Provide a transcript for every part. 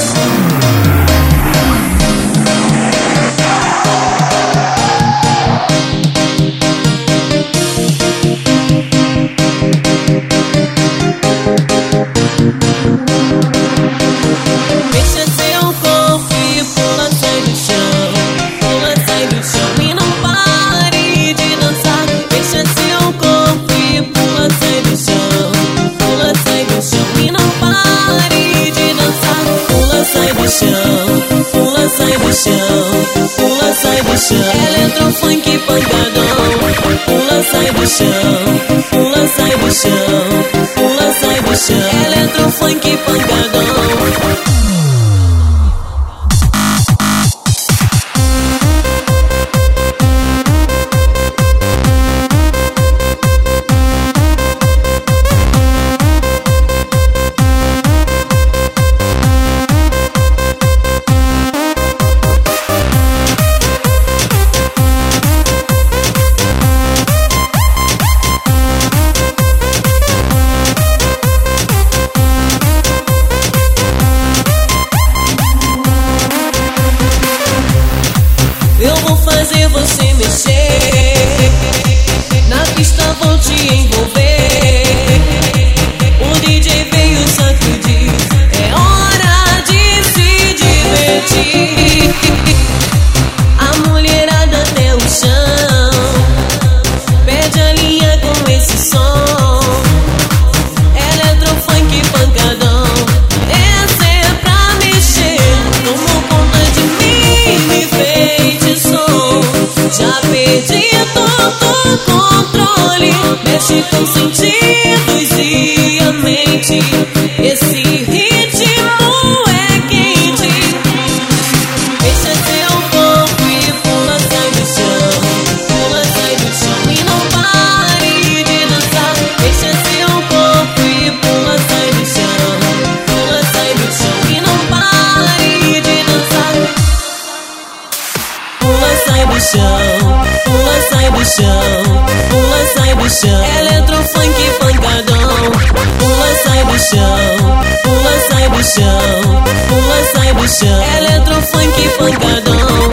Eletrofunk pancadão, pula, sai do chão, pula, sai do chão, pula, sai do chão. Eletrofunk pancadão. Eu vou fazer você mexer, na pista vou te envolver. O DJ veio sacudir, é hora de se divertir. A mulherada até o chão, pede a linha com esse som. Eletrofunk pancadão, essa é pra mexer. Tomou conta de mim, me fez. Já perdi todo o controle, mexe com sentidos e a mente. Esse ritmo é quente. Deixa seu corpo e pula, sai do chão. Pula, sai do chão e não pare de dançar. Deixa seu corpo e pula, sai do chão. Pula, sai do chão e não pare de dançar. Pula, sai do chão, pula, sai do chão, pula, sai do chão. Eletrofunk pancadão, pula, sai do chão, pula, sai do chão, pula, sai do chão. Eletrofunk pancadão.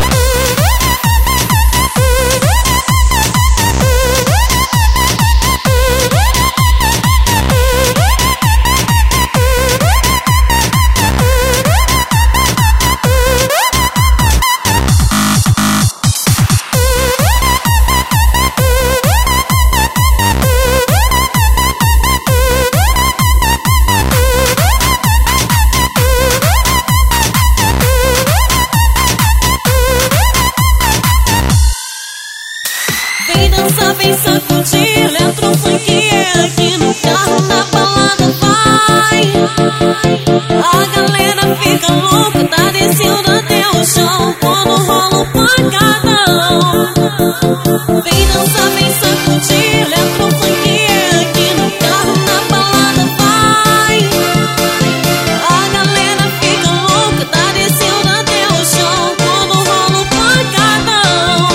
Vem dançar, vem sacudir, eletrofunk é aqui no carro, na balada vai. A galera fica louca, tá descendo até o chão quando rola o pancadão. Vem dançar, vem sacudir, eletrofunk é aqui no carro, na balada vai. A galera fica louca, tá descendo até o chão quando rola o pancadão.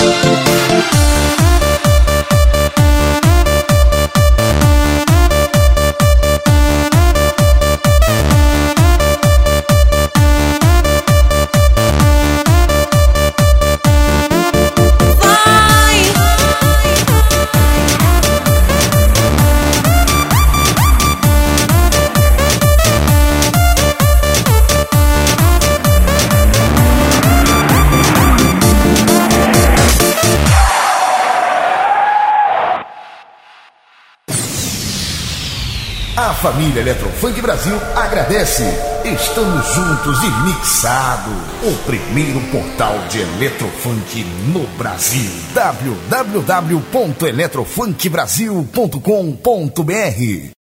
A família Eletrofunk Brasil agradece. Estamos juntos e mixado. O primeiro portal de Eletrofunk no Brasil. www.eletrofunkbrasil.com.br